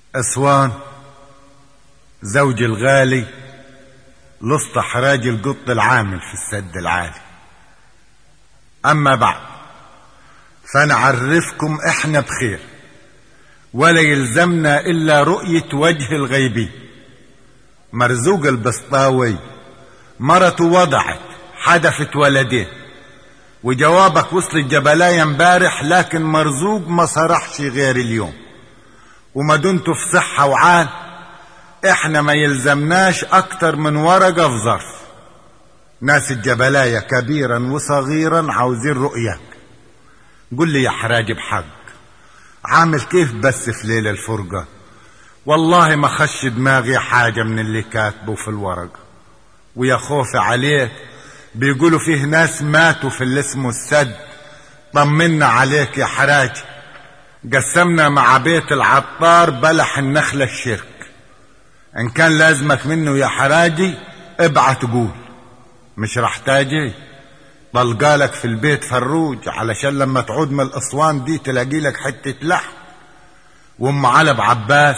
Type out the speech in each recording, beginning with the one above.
أسوان زوجي الغالي لسطح راجل قط العامل في السد العالي. أما بعد فنعرفكم إحنا بخير، ولا يلزمنا إلا رؤية وجه الغيبي. مرزوق البسطاوي مرته وضعت حدفت ولدين، وجوابك وصل الجبلاية امبارح، لكن مرزوق ما صرحش غير اليوم. وما دنتوا في صحة وعال احنا ما يلزمناش اكتر من ورقة في ظرف. ناس الجبلاية كبيرا وصغيرا عاوزين رؤياك. قل لي يا حراج بحق، عامل كيف بس في ليلة الفرقة؟ والله ما خش دماغي حاجة من اللي كاتبه في الورقة، ويا خوفي عليك بيقولوا فيه ناس ماتوا في اللي اسمه السد. طمنا عليك يا حراج، قسمنا مع بيت العطار بلح النخلة الشرك. ان كان لازمك منه يا حراجي ابعت قول، مش رح تاجي طلقالك في البيت فروج علشان لما تعود من الاسوان دي تلاقي لك حتة لحم. وام علب عباس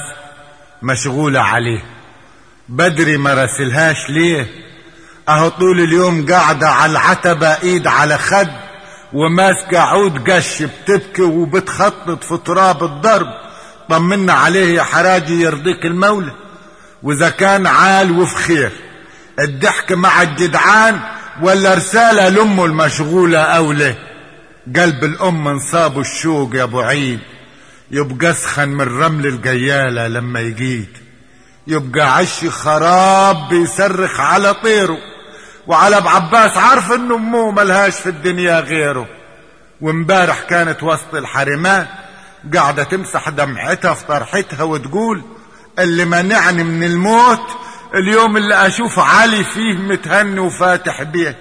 مشغولة عليه، بدري ما راسلهاش ليه؟ اهو طول اليوم قاعدة على العتبة ايد على خد وماسكة عود قش بتبكي وبتخطط في تراب الضرب. طمنا عليه يا حراجي يرضيك المولى. واذا كان عال وفي خير الضحك مع الجدعان ولا رسالة لامه المشغولة اولى. قلب الام انصابه الشوق يا ابو عيد، يبقى اسخن من رمل الجيالة لما يجيد، يبقى عش خراب بيصرخ على طيره. وعلى ابو عباس عارف انه امه ملهاش في الدنيا غيره. وامبارح كانت وسط الحرمان قاعدة تمسح دمعتها في طرحتها وتقول اللي منعني من الموت اليوم اللي اشوف علي فيه متهني وفاتح بيه.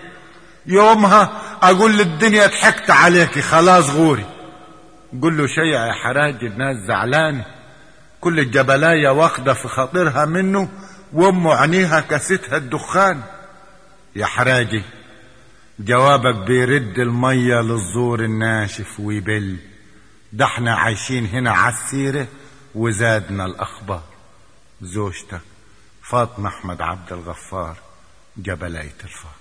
يومها اقول للدنيا ضحكت عليكي خلاص غوري. قل له شيء يا حراج، الناس زعلانه، كل الجبلاية واخدة في خاطرها منه، وامه عينيها كستها الدخان. يا حراجي جوابك بيرد المية للزور الناشف ويبل. ده احنا عايشين هنا عالسيرة وزادنا الاخبار. زوجتك فاطمة احمد عبد الغفار، جبلاية الفار.